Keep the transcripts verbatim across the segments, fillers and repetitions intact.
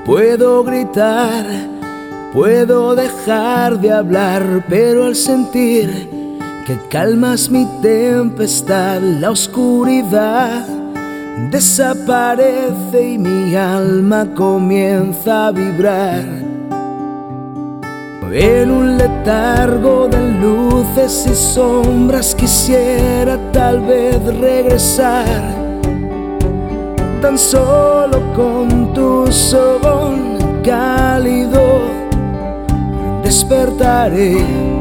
Puedo gritar, puedo dejar de hablar, pero al sentir que calmas mi tempestad, la oscuridad desaparece y mi alma comienza a vibrar. En un letargo de luces y sombras quisiera tal vez regresar, tan solo con tu son cálido despertaré.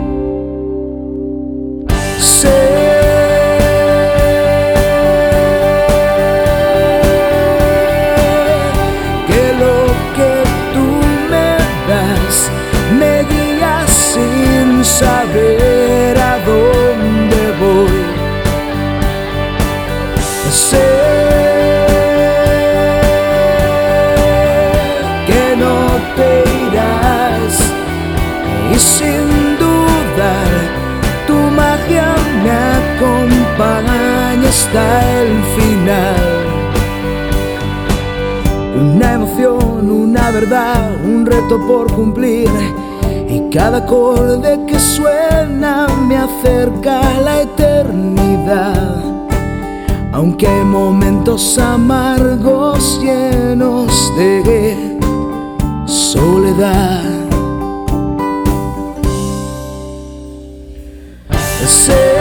Sé que lo que tú me das me guía sin saber a dónde voy. Sé que no te irás y sin dudar tu magia me acompaña hasta el final. Una emoción, una verdad, un reto por cumplir, y cada acorde que suena me acerca a la eternidad. Aunque hay momentos amargos llenos de soledad. Sé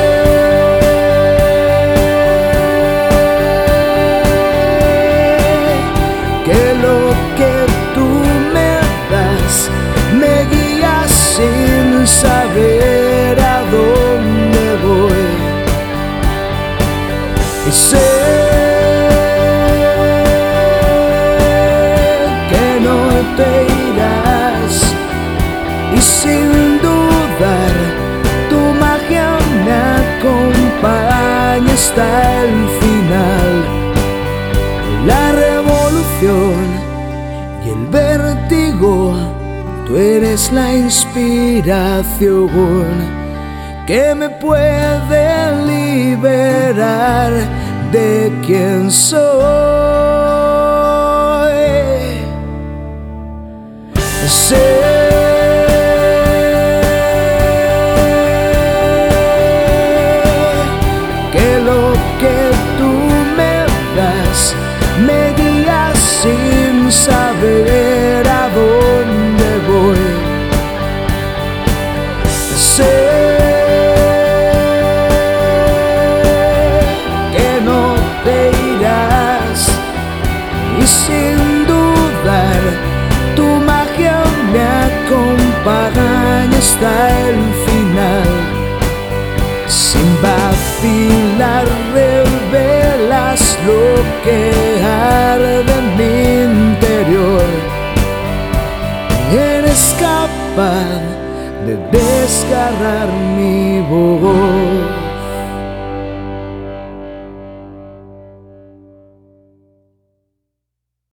que lo que tú me das me guía sin saber a dónde voy. Y sé que no te irás y sin dudar tu magia me acompaña hasta el final. La revolución y el vértigo, tú eres la inspiración que me puede liberar de quien soy. Sé que lo que tú me das me guía sin saber a dónde voy. Sé que no te irás y sin dudar tu magia me acompaña hasta el final. Sin vacilar revelas lo que arde en mi interior. Eres capaz de desgarrar mi